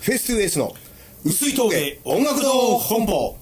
フェイス2エースの薄い峠音楽堂本舗。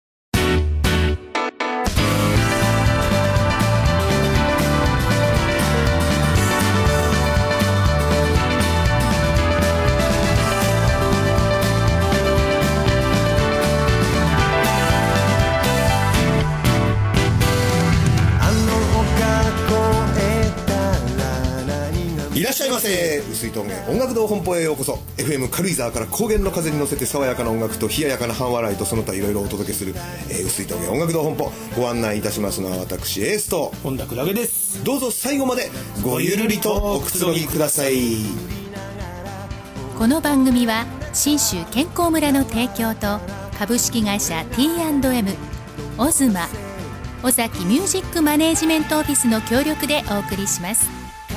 いらっしゃいませ。薄い峠音楽堂本舗へようこそ。 FM 軽井沢から高原の風に乗せて爽やかな音楽と冷ややかな半笑いとその他いろいろお届けする、薄い峠音楽堂本舗。ご案内いたしますのは私エースと本田クラゲです。 どうぞ最後までごゆるりとおくつろぎください。 この番組は信州健康村の提供と株式会社 T&M、 オズマ、尾崎ミュージックマネージメントオフィスの協力でお送りします。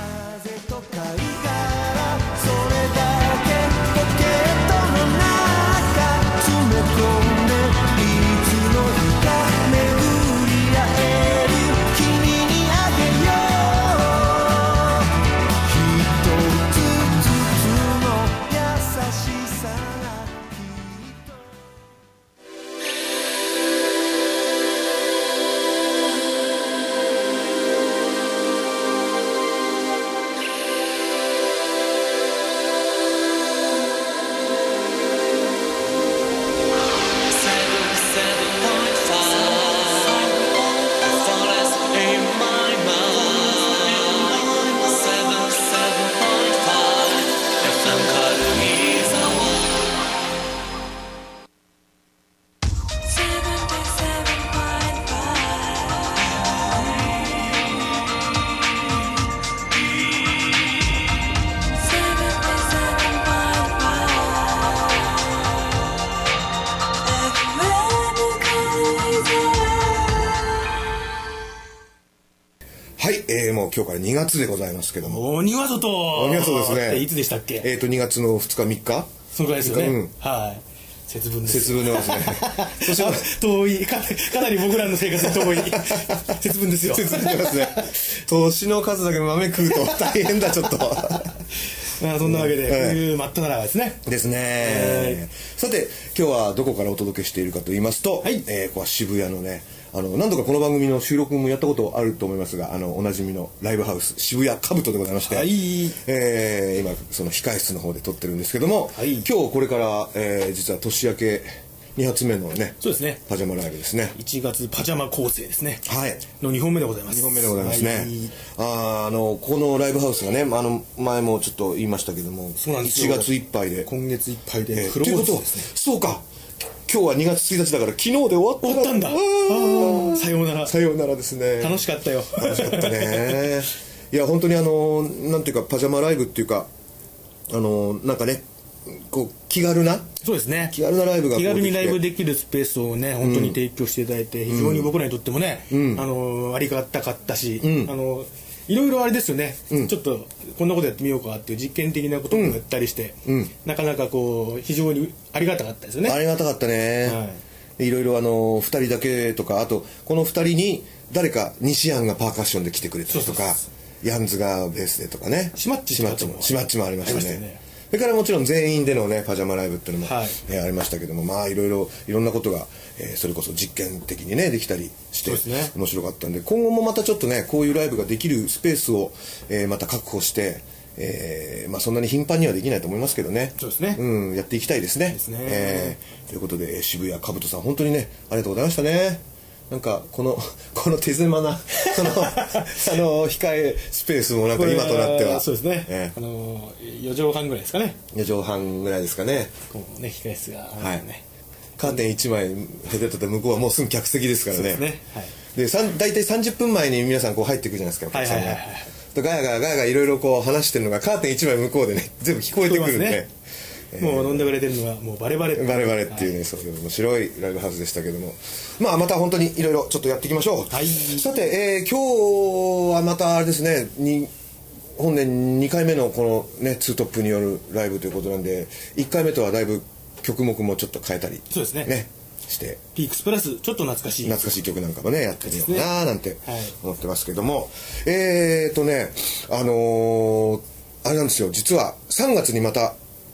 もう今日から2月でございますけども。 鬼は外。 鬼は外ですね。 いつでしたっけ ？2月の2日3日そのくらいですよね、 うん、 はい。節分です。 節分でますね遠い かなり僕らの生活に遠い節分ですよ。 節分でますね。年の数だけ豆食うと大変だちょっとそんなわけで、冬真っ只中ですね。 ですね。さて今日はどこからお届けしているかと言いますと、 はい、 ここは渋谷のね、何度かこの番組の収録もやったことあると思いますが、おなじみのライブハウス渋谷カブトでございまして、 はい、 今その控室の方で撮ってるんですけども、 はい、 今日これから、実は年明け2発目のね、 そうですね、 パジャマライブですね。 1月パジャマ構成ですね、 はい、 の2本目でございます。 2本目でございますね、はい、このライブハウスがね、前もちょっと言いましたけども、 そうなんですよ、 1月いっぱいで、 今月いっぱいでクローズですね。そうか、今日は2月1日だから昨日で終わったんだ。さようなら。 さようならですね。 楽しかったよ。 楽しかったね。いや本当になんていうかパジャマライブっていうかなんかね、こう気軽な、 そうですね、 気軽なライブが気軽にライブできるスペースをね本当に提供していただいて、非常に僕らにとってもね、ありがたかったし、いろいろあれですよね、ちょっとこんなことやってみようかっていう実験的なこともやったりして、なかなかこう非常にありがたかったですよね。 ありがたかったね、いろいろ2人だけとか、あとこの2人に誰か西安がパーカッションで来てくれたりとか、ヤンズがベースでとかね、シマッチもありましたね。それからもちろん全員でのねパジャマライブっていうのも、ありましたけども、いろんなことが、それこそ実験的にねできたりして、面白かったんで、今後もまたちょっとねこういうライブができるスペースを、また確保して、そんなに頻繁にはできないと思いますけどね、 そうですね、 やっていきたいですね。ということで、渋谷かぶとさん本当にねありがとうございましたね。なんかこの手狭な控えスペースもなんか今となってはそうですね、4畳半ぐらいですかね。 4畳半ぐらいですかね。 こうね、控え室が、 カーテン1枚へでとって向こうはもうすぐ客席ですからね。 で大体30分前に皆さんこう入っていくじゃないですか、お客さんが。ガヤガヤいろいろこう話してるのがカーテン1枚向こうでね全部聞こえてくるんで、 もう飲んでくれてるのがもうバレバレっていうね、そういう面白いライブハウスでしたけども、また本当にいろいろちょっとやっていきましょう。さて、今日はまたあれですね、本年2回目のこのねツートップによるライブということなんで、1回目とはだいぶ曲目もちょっと変えたり、 そうですね、 してピークスプラスちょっと懐かしい曲なんかもねやってみようかななんて思ってますけども、あれなんですよ、実は3月にまた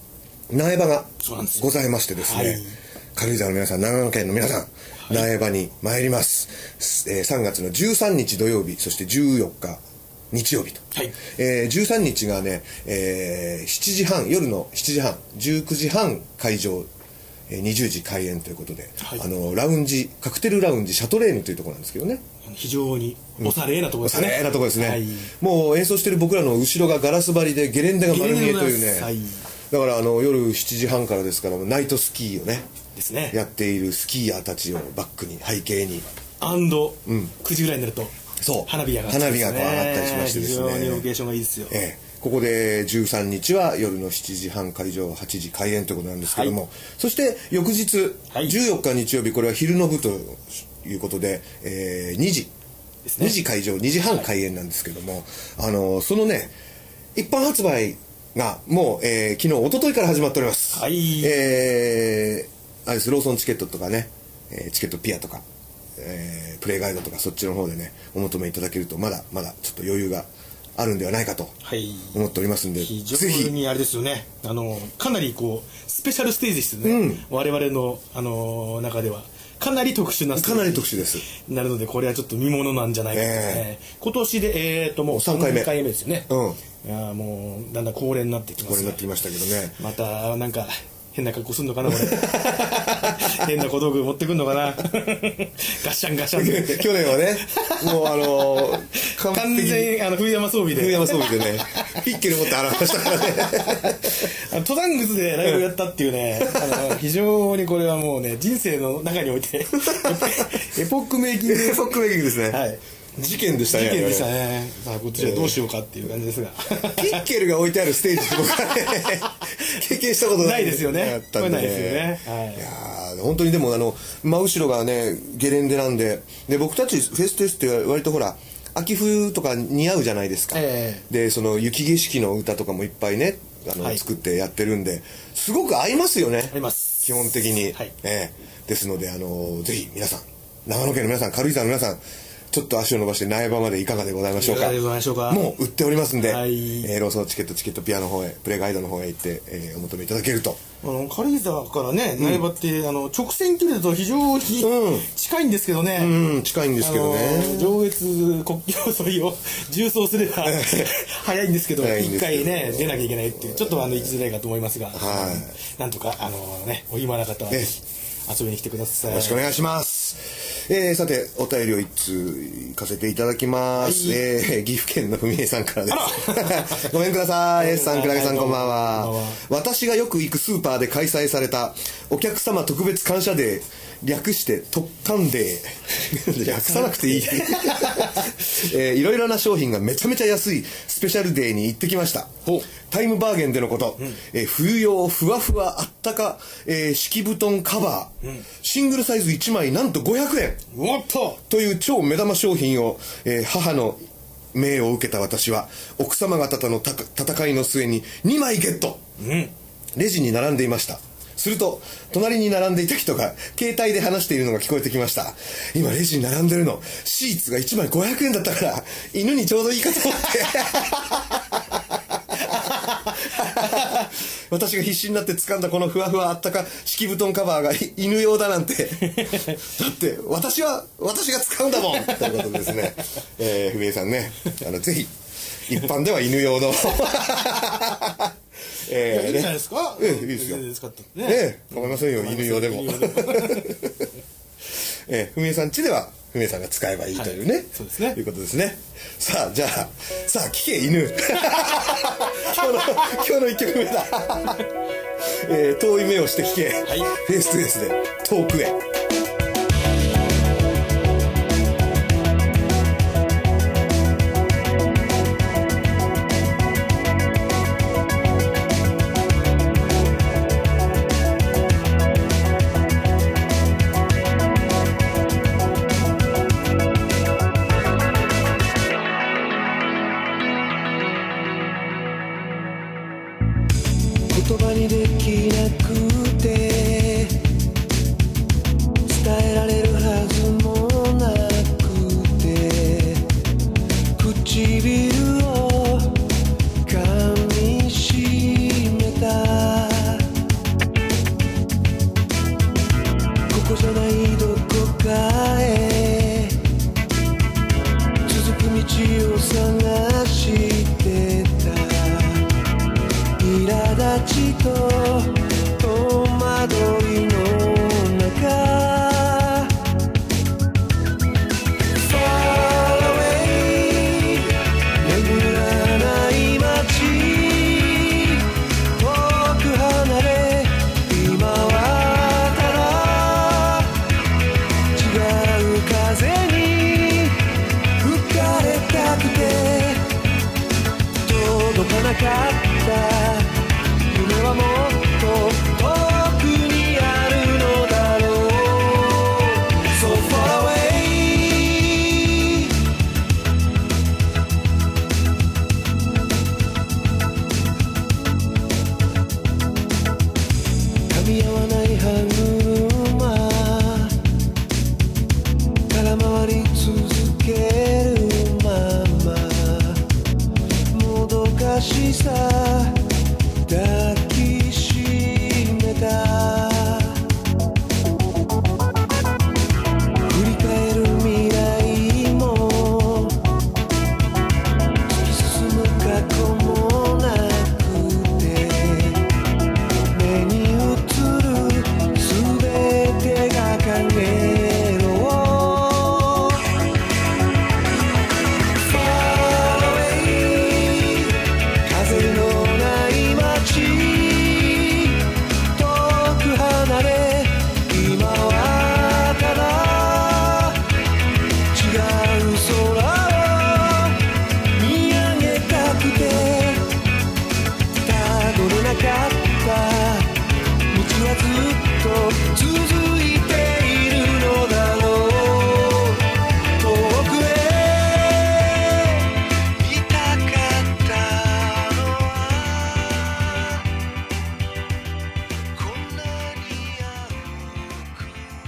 苗場がそうなんですよございましてですね、 はい、 軽井沢の皆さん、長野県の皆さん、苗場に参ります、3月の13日土曜日、そして14日日曜日と、 はい、 13日がね、7時半、夜の7時半、19時半会場、20時開演ということで、はい、ラウンジ、カクテルラウンジシャトレーヌというところなんですけどね、 非常におしゃれなところですね、 おしゃれなところですね、 はい、 もう演奏してる僕らの後ろがガラス張りでゲレンデが丸見えというね、はい、だから夜7時半からですから、ナイトスキーをねですね、 やっているスキーヤーたちをバックに、背景に 9時ぐらいになるとそう花火が上がったりしましてですね、 非常にロケーションがいいですよ、 ここで13日は夜の7時半会場、8時開演ということなんですけども、はい、そして翌日、はい、14日日曜日、これは昼の部ということで、2時ですね、2時会場、2時半開演なんですけども、はい、そのね一般発売がもう、昨日一昨日から始まっております、 はい、 あれです、ローソンチケットとかね、チケットピアとか、プレイガイドとかそっちの方でねお求めいただけるとまだまだちょっと余裕があるんではないかと思っておりますんで、 非常にあれですよね、かなりこうスペシャルステージですよね、我々の、中ではかなり特殊なステージ、 かなり特殊ですなるので、これはちょっと見ものなんじゃないかと、今年でもう3回目ですよね、いやもうだんだん恒例になってきます、 恒例になってきましたけどね、 またなんか変な格好すんのかな、これ変な小道具持ってくんのかなガッシャンガッシャンって去年はねもう完全冬山装備でねピッケル持って現れましたからね登山靴でライブやったっていうね非常にこれはもうね人生の中においてエポックメイキングですね、 はい、 事件でしたね。 事件でしたね。さあこっちはどうしようかっていう感じですが、 ピッケルが置いてあるステージって僕はね経験したことないですよね。これないですよね。 はい、いや本当にでも真後ろがねゲレンデなんで、僕たちフェステスって割とほら秋冬とか似合うじゃないですか。でその雪景色の歌とかもいっぱいね作ってやってるんで、すごく合いますよね。 合います。 基本的に。はい、ですのでぜひ皆さん、長野県の皆さん、軽井沢の皆さん、ちょっと足を伸ばして苗場までいかがでございましょうか。もう売っておりますんで、はい、ローソンチケットピアの方へ、プレイガイドの方へ行って、お求めいただけると。 軽井沢からね苗場って、直線距離だと非常に近いんですけどね、 近いんですけどね、 上越国境沿いを縦走すれば早いんですけど、一回ね出なきゃいけないっていう、ちょっと行きづらいかと思いますが、はい、なんとかお暇な方はぜひ遊びに来てください。 よろしくお願いします。さてお便りを一通行かせていただきます、はい、岐阜県の文江さんからですごめんください。 S さん、クラゲさん、こんばんは。私がよく行くスーパーで開催されたお客様特別感謝デー、略して特感デー略さなくていいいろいろな商品がめちゃめちゃ安いスペシャルデーに行ってきました。タイムバーゲンでのこと、冬用ふわふわあったか、敷布団カバー、シングルサイズ1枚なんと500円という超目玉商品を、母の命を受けた私は奥様方との戦いの末に2枚ゲット、レジに並んでいました。すると隣に並んでいた人が携帯で話しているのが聞こえてきました。今レジに並んでるの、シーツが1枚500円だったから犬にちょうどいいかと思って私が必死になって掴んだこのふわふわあったか敷布団カバーが犬用だなんてだって私が使うんだもんということですね。ふみえさんね、ぜひ一般では犬用のいいじゃないですか。 いいですよ。構いませんよ、犬用でも。ふみえさん家ではふみえさんが使えばいいというね、 そうですね、 いうことですね。さあじゃあ聞け犬今日の1曲目だ遠い目をして聞け、フェイストゥフェイスで遠くへ。言葉にできなくて戸惑いの中 Far away 巡らない街遠く離れ今はただ違う風に吹かれたくて届かなかった夢はもっと遠くにあるのだろう So far away 噛み合わない歯車空回り続けるままもどかしさ抱きしめた振り返る未来も突き進む過去もなくて目に映るすべてが影ろFar away 風のない街遠く離れ今はただ違う空を見上げたくてたどれなかった道はずっと続いているのだろう遠くへ見たかったのはこんなに青く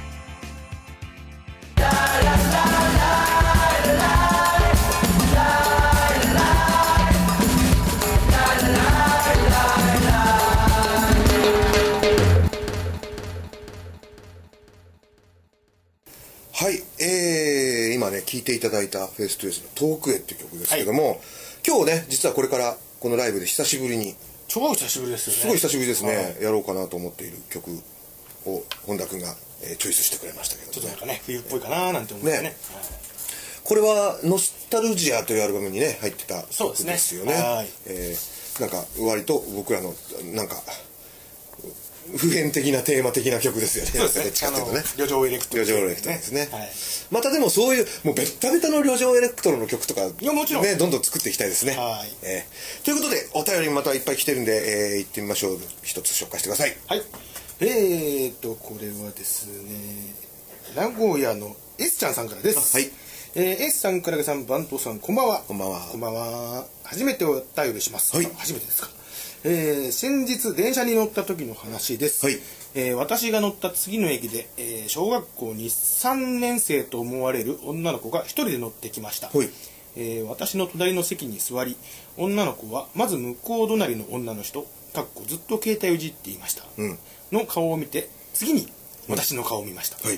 はい、今ね聴いていただいたフェイストゥフェイスの「遠くへ」っていう曲ですけども、今日ね実はこれからこのライブで久しぶりに超久しぶりですよね。 すごい久しぶりですね、 はいやろうかなと思っている曲を本田君が、チョイスしてくれましたけどちょっとなんかね冬っぽいかななんて思ってね。 ねこれは「ノスタルジア」というアルバムにね入ってたそう曲ですねですよね。 はいなんか割と僕らのなんか普遍的なテーマ的な曲ですよね。 そうですね。 どっちかっていうとね旅情エレクトロ旅情エレクトロですね、 はい。 またでもそういうもうベッタベタの旅情エレクトロの曲とかいやもちろんねどんどん作っていきたいですね。 はいということでお便りまたいっぱい来てるんで、行ってみましょう。一つ紹介してください。 はい。これはですね、名古屋の S ちゃんさんからです。 はい。 S さん、倉木さん、番頭さん、こんばんは。 こんばんは。 こんばんは。初めてお便りします。 はい初めてですか。先日電車に乗った時の話です。 はい。 私が乗った次の駅で、小学校2、3年生と思われる女の子が一人で乗ってきました。 はい。 私の隣の席に座り、女の子はまず向こう隣の女の人、ずっと携帯をいじっていました、の顔を見て、次に私の顔を見ました。 はい。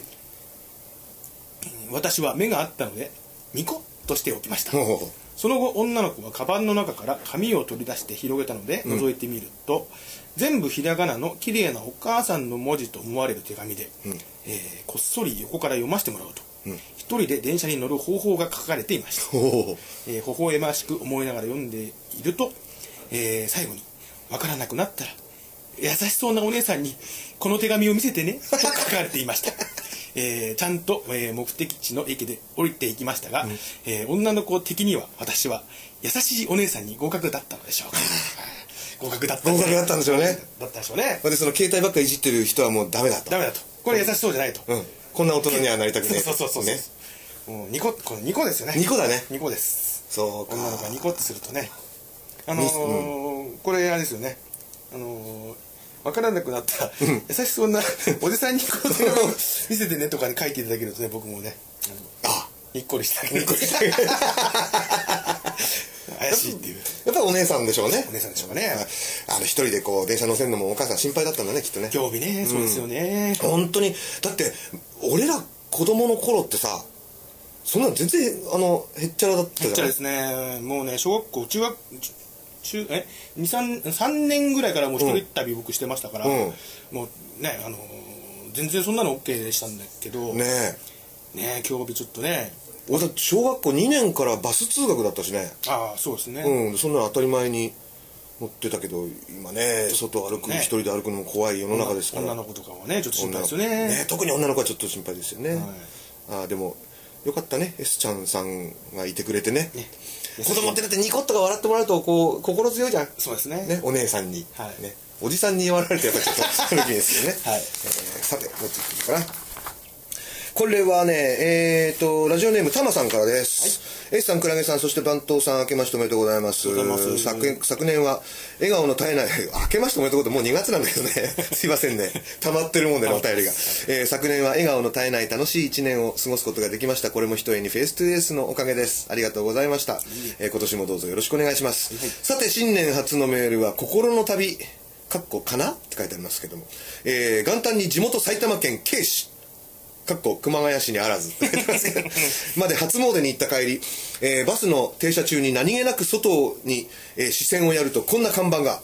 私は目があったのでニコッとしておきました。 ほうほうほう。 その後女の子はカバンの中から紙を取り出して広げたので覗いてみると、全部ひらがなの綺麗なお母さんの文字と思われる手紙で、こっそり横から読ませてもらうと、一人で電車に乗る方法が書かれていました。微笑ましく思いながら読んでいると、最後にわからなくなったら優しそうなお姉さんにこの手紙を見せてねと書かれていました。ちゃんと、目的地の駅で降りていきましたが、女の子的には私は優しいお姉さんに合格だったのでしょうか。合格だったんでしょうね。だったでしょうね。 でその携帯ばっかりいじってる人はもうダメだと。 ダメだと。これ優しそうじゃないと。 こんな大人にはなりたくない。 そうね。ニコ、このニコですよね。 ニコだね。 ニコです。 そうか。 女の子がニコってするとね。これあれですよね。分からなくなったら優しそうなおじさんにこう手紙を見せてねとかに書いていただけるとね、僕もねにっこりしてあげる。怪しいっていう。 やっぱりお姉さんでしょうね。 お姉さんでしょうかね。 一人でこう電車乗せるのもお母さん心配だったんだね、きっとね。 興味ね。そうですよね。 本当にだって俺ら子供の頃ってさ、そんなの全然へっちゃらだったじゃん。 へっちゃらですね。もうね、小学校中学 3年ぐらいからもう一人旅僕してましたから、もうね全然そんなの OK でしたんだけどねえ今日ちょっとね、 俺だって小学校2年からバス通学だったしね。 ああそうですね、 そんなの当たり前に乗ってたけど、今ね外歩く、一人で歩くのも怖い世の中ですから。 女の子とかはねちょっと心配ですよね。 特に女の子はちょっと心配ですよね。でもよかったね、S ちゃんさんがいてくれてね。子供ってだってニコッとか笑ってもらうとこう心強いじゃん。 そうですね。 お姉さんにね、おじさんに言われるとやっぱりちょっと古きですよね。さてどっち行っていくかな。これはね、ラジオネームたまさんからです。S さん、クラゲさん、そして番頭さん、明けましておめでとうございます。昨年は笑顔の絶えない、明けましておめでとうございます。もう2月なんだけどね、すいませんね、溜まってるもんでね、お便りが。昨年は笑顔の絶えない楽しい1年を過ごすことができました。これもひとえにフェイストゥエースのおかげです。ありがとうございました。今年もどうぞよろしくお願いします。さて、新年初のメールは、心の旅、かなって書いてありますけども、元旦に地元埼玉県慶市、熊谷市にあらずまで初詣に行った帰り、バスの停車中に何気なく外に、視線をやるとこんな看板が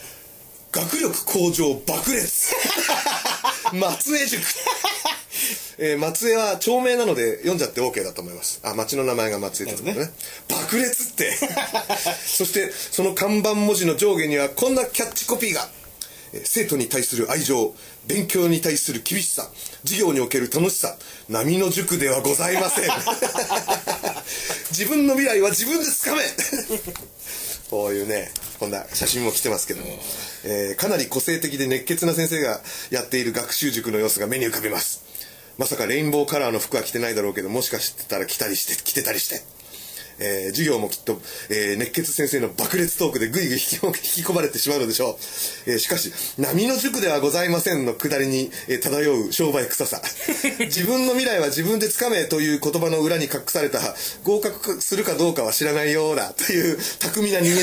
「学力向上爆裂松江塾」松江は町名なので読んじゃって OK だと思います。町の名前が松江ってことね。爆裂ってそしてその看板文字の上下にはこんなキャッチコピーが。生徒に対する愛情、勉強に対する厳しさ、授業における楽しさ、波の塾ではございません自分の未来は自分でつかめこういうね、こんな写真も来てますけども、かなり個性的で熱血な先生がやっている学習塾の様子が目に浮かびます。まさかレインボーカラーの服は着てないだろうけど、もしかしたら着てたりして授業もきっと、熱血先生の爆裂トークでぐいぐい引き込まれてしまうのでしょう。しかし波の塾ではございませんのくだりに、漂う商売臭さ自分の未来は自分でつかめという言葉の裏に隠された合格するかどうかは知らないようだという巧みな逃げ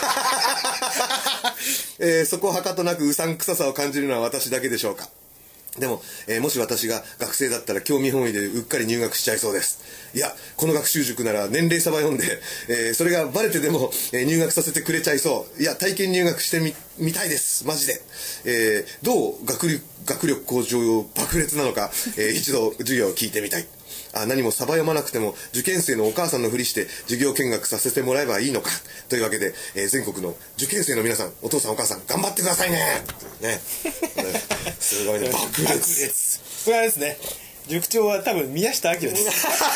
道そこはかとなくうさんくささを感じるのは私だけでしょうか。でも、もし私が学生だったら興味本位でうっかり入学しちゃいそうです。いや、この学習塾なら年齢差ば読んで、それがバレてでも、入学させてくれちゃいそう。いや、体験入学してみたいです。マジで。どう学力向上爆裂なのか、一度授業を聞いてみたい。何もサバ読まなくても受験生のお母さんのふりして授業見学させてもらえばいいのかというわけで、全国の受験生の皆さん、お父さんお母さん頑張ってくださいね。すごいね、爆裂。 これはですね、塾長は多分宮下明です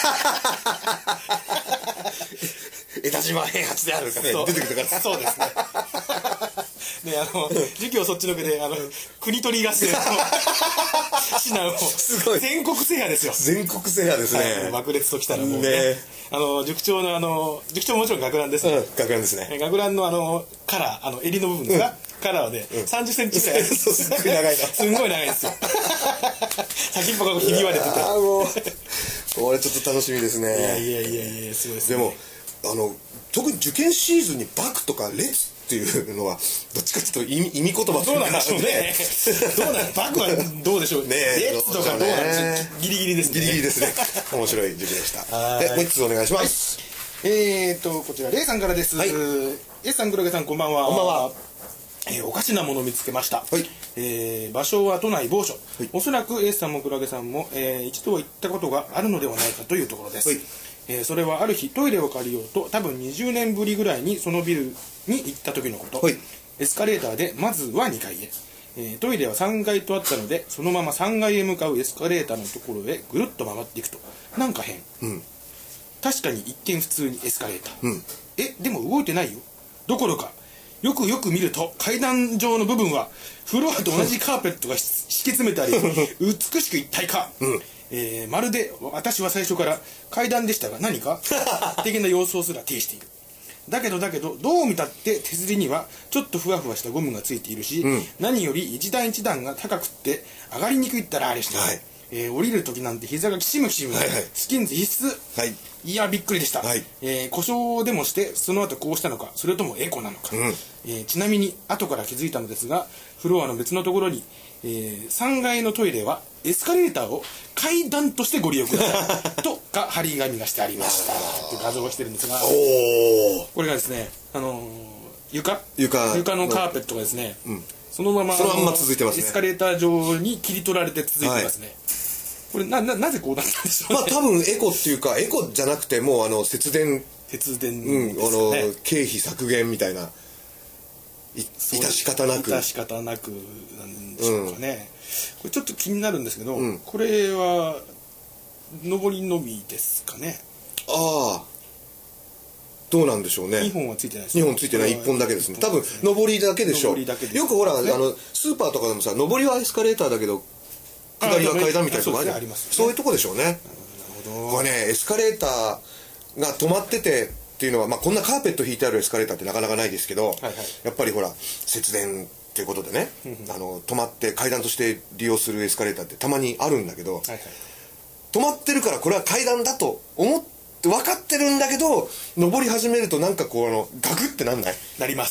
江田島平八であるからね、出てくるから。 そうですねで授業そっちのけで国取り合戦の指南をすごい全国制覇ですよ。 全国制覇ですね。 爆裂ときたらもうね、塾長もちろん学ランですね。 学ランですね。 学ランのカラー襟の部分ですが、カラーで30センチぐらいすごい長いの。 すんごい長いですよ先っぽがひび割れてて、 もうこれちょっと楽しみですね。 いやすごいですね。 でも特に受験シーズンにバクとか列っていうのはどっちかというと意味言葉というか、 どうなんでしょうねバクはどうでしょうね。列とかどうなんでしょう。ギリギリですね。 ギリギリですね。面白い塾でした。もう一つお願いします。 こちらレイさんからです。A さん、黒毛さん、こんばんは。 こんばんは。 おかしなものを見つけました。場所は都内某所。おそらく A さんも黒毛さんも、一度は行ったことがあるのではないかというところです。それはある日トイレを借りようと多分20年ぶりぐらいにそのビルに行った時のこと。エスカレーターでまずは2階へ、トイレは3階とあったのでそのまま3階へ向かうエスカレーターのところへぐるっと回っていくとなんか変、確かに一見普通にエスカレーター、でも動いてないよ。どころかよく見ると階段上の部分はフロアと同じカーペットが敷き詰めてあり美しく一体化、まるで私は最初から階段でしたが何か的な様相すら呈している。だけどどう見たって手すりにはちょっとふわふわしたゴムがついているし、何より一段一段が高くって上がりにくいったらあれして、降りる時なんて膝がきしむスキンズ必須、いやびっくりでした、故障でもしてその後こうしたのか、それともエコなのか、ちなみに後から気づいたのですがフロアの別のところに、3階のトイレはエスカレーターを階段としてご利用くださいとか張り紙がしてありましたって画像がしてるんですが、これがですね床のカーペットがですね、そのまま続いてますね。 エスカレーター上に切り取られて続いてますね。これなぜこうなったんでしょうね。 多分エコっていうか、エコじゃなくてもう節電ですかね。 経費削減みたいな、致し方なくなんでしょうかね。これちょっと気になるんですけど、これは上りのみですかね。 ああ、どうなんでしょうね。 2本はついてないです。 2本ついてない、1本だけですね。多分上りだけでしょう。よくほらスーパーとかでもさ、上りはエスカレーターだけど下りは階段みたいなとこあります。そういうとこでしょうね。これね、エスカレーターが止まっててっていうのは、こんなカーペット引いてあるエスカレーターってなかなかないですけど、やっぱりほら節電っていうことでね、止まって階段として利用するエスカレーターってたまにあるんだけど、止まってるからこれは階段だと思って分かってるんだけど、登り始めるとなんかこうガクってなんない？ なります。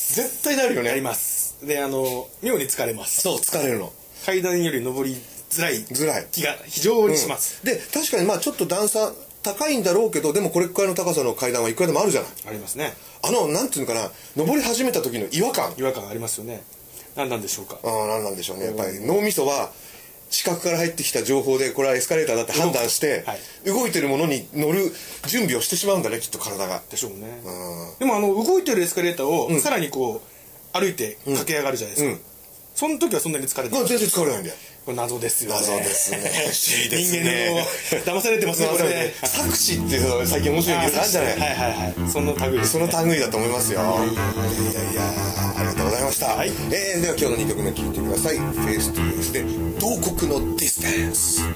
絶対なるよね。 なります。で妙に疲れます。 そう、疲れるの。 階段より登りづらい気が非常にします。 で確かにちょっと段差高いんだろうけど、でもこれくらいの高さの階段はいくらでもあるじゃない。 ありますね。 なんていうのかな、登り始めた時の違和感ありますよね。何なんでしょうか。 何なんでしょうね。やっぱり脳みそは視覚から入ってきた情報でこれはエスカレーターだって判断して、動いてるものに乗る準備をしてしまうんだね、きっと体が。 でしょうね。でも動いてるエスカレーターをさらにこう歩いて駆け上がるじゃないですか。その時はそんなに疲れない。 全然疲れないんだよ。 これ謎ですよね。 謎ですね。不思議ですね。 人間の騙されてますね、これね。 錯視っていうの最近面白いけど、なんじゃない。 その類です。 その類だと思いますよ。いや、ありがとうございました。では今日の2曲目聴いてください。フェイストゥフェイスで同国のディスタンス。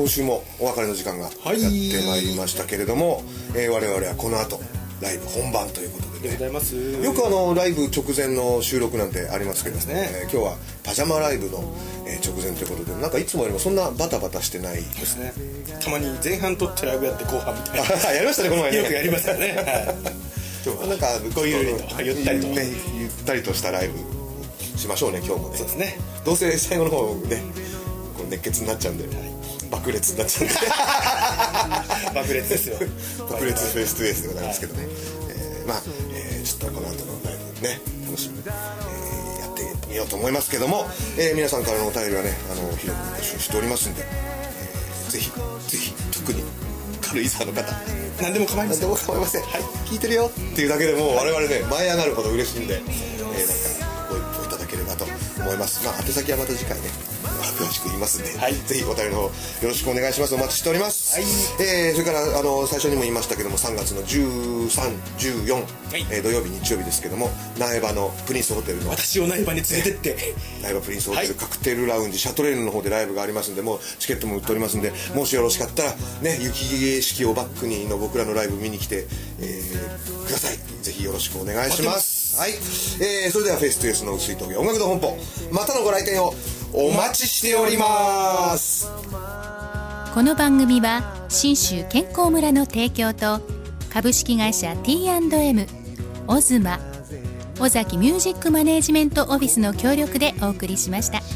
今週もお別れの時間がやってまいりましたけれども、我々はこの後ライブ本番ということでね、 ございます。 よくライブ直前の収録なんてありますけどね、今日はパジャマライブの直前ということで、なんかいつもよりもそんなバタバタしてないですね。たまに前半撮ってライブやって後半みたいなやりましたね、この前ね。 よくやりますよね。 今日はなんかこういうゆったりとね、ゆったりとしたライブしましょうね、今日もね。 そうですね。 どうせ最後の方ね、こう熱血になっちゃうんで、爆裂になっちゃうんで爆裂ですよ。 爆裂フェイストゥフェイスでございますけどね、ちょっとこの後のライブね、楽しみに、やってみようと思いますけども、皆さんからのお便りはね、広く募集しておりますんで、ぜひ特に軽井沢の方、 何でも構いません。 何でも構いません、はい、聞いてるよっていうだけでもう我々ね、舞い上がるほど嬉しいんで、なんかご一報いただければと思います。宛先はまた次回ね詳しく言いますんで、ぜひお便りの方よろしくお願いします。お待ちしております。それから最初にも言いましたけども、3月の13、14、土曜日日曜日ですけども、苗場のプリンスホテルの、 私を苗場に連れてって苗場プリンスホテルカクテルラウンジシャトレーヌの方でライブがありますんで、もうチケットも売っておりますんで、もしよろしかったらね、雪景色をバックにの僕らのライブ見に来て、ください。ぜひよろしくお願いします。はい、それではフェイストゥフェイスの薄い峠音楽の本舗、またのご来店をお待ちしております。 この番組は信州健康村の提供と株式会社 T&M オズマ尾崎ミュージックマネージメントオフィスの協力でお送りしました。 明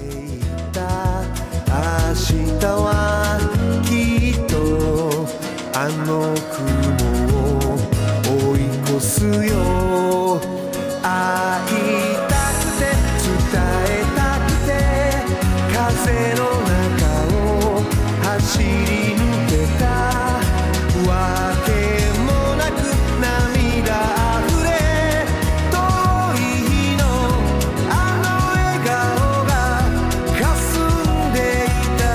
日はきっとあの雲を追い越すよ。会いたくて伝えたくて風の中を走り抜けたわけもなく涙あふれ遠い日のあの笑顔が霞んでいた。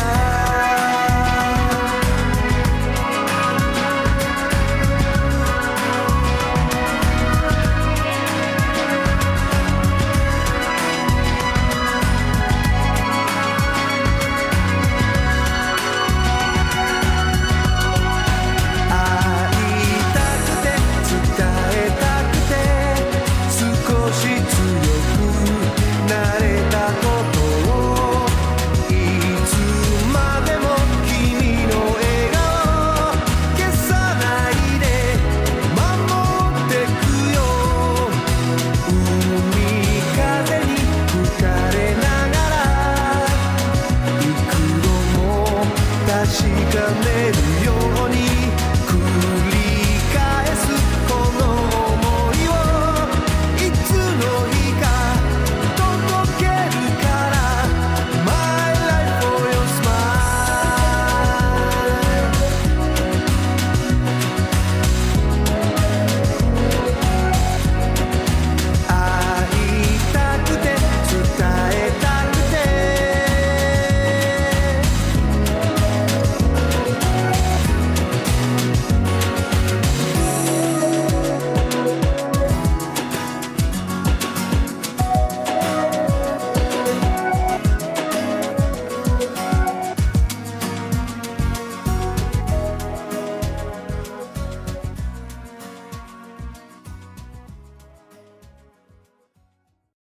確かめる